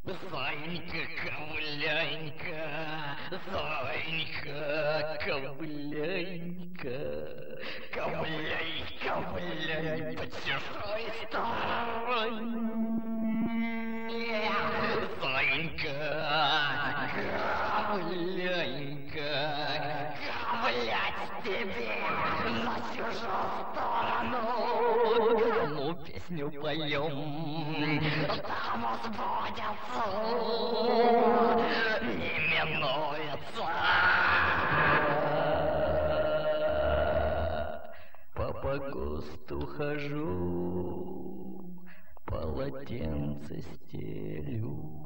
Зайенька, ковыляенька, зайенька, ковыляенька, ковыляй, ковыляй по чужой стороне. Зайенька, ковыляенька, ковылять тебе на чужую сторону. Ну, песню поем, там сбудется, не минуется. По погосту хожу, полотенце стелю.